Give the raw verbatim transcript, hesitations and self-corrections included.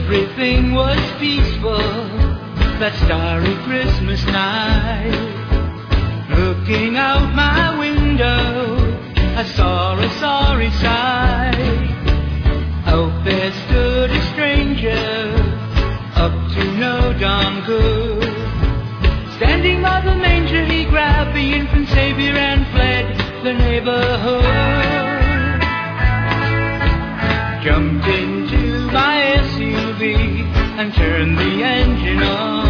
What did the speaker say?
Everything was peaceful that starry Christmas night. Looking out my window, I saw a sorry sight. Out there stood a stranger, up to no darn good. Standing by the manger, he grabbed the infant Savior and fled the neighborhood. Jumped into my S U V and turned the engine on.